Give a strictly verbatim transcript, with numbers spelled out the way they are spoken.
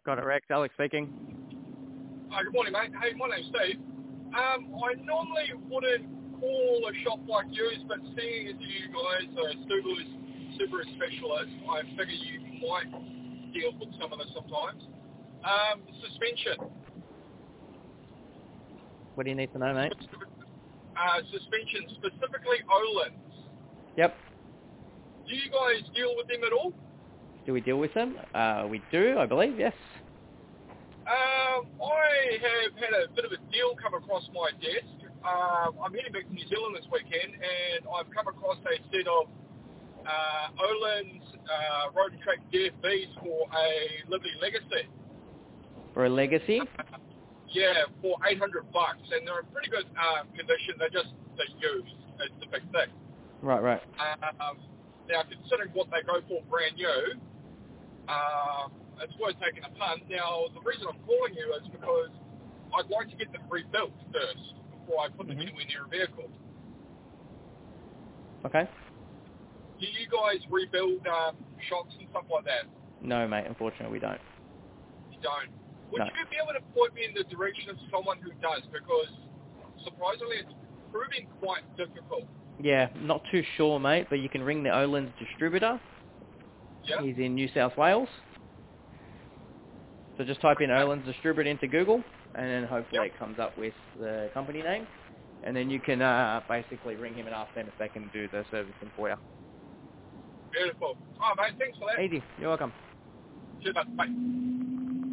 Got it, Rex. Alex speaking. Uh, good morning, mate. Hey, my name's Steve. Um, I normally wouldn't call a shop like yours, but seeing as you guys are Subaru, Subaru specialists, I figure you might deal with some of this sometimes. Um, suspension. What do you need to know, mate? Uh, suspension, specifically Olin's. Yep. Do you guys deal with them at all? Do we deal with them? Uh, we do, I believe, yes. Um, I have had a bit of a deal come across my desk. Um, I'm heading back to New Zealand this weekend, and I've come across a set of uh, Olin's uh, Road and Track D F Bs for a Liberty Legacy. For a Legacy? Uh, yeah, for eight hundred bucks, and they're in pretty good um, condition. They're just they're used. It's the big thing. Right, right. Um, now, considering what they go for brand new, uh, it's worth taking a punt. Now, the reason I'm calling you is because I'd like to get them rebuilt first before I put them Mm-hmm. anywhere near a vehicle. Okay. Do you guys rebuild um, shocks and stuff like that? No, mate, unfortunately we don't. You don't. Would No. you be able to point me in the direction of someone who does? Because surprisingly, it's proving quite difficult. Yeah, not too sure, mate, but you can ring the Olin's distributor. Yeah? He's in New South Wales. So just type in Olin's distributor into Google, and then hopefully Yep. it comes up with the company name. And then you can uh, basically ring him and ask them if they can do the servicing for you. Beautiful. Oh, mate, thanks for that. Easy. You're welcome. Cheers, mate. Bye.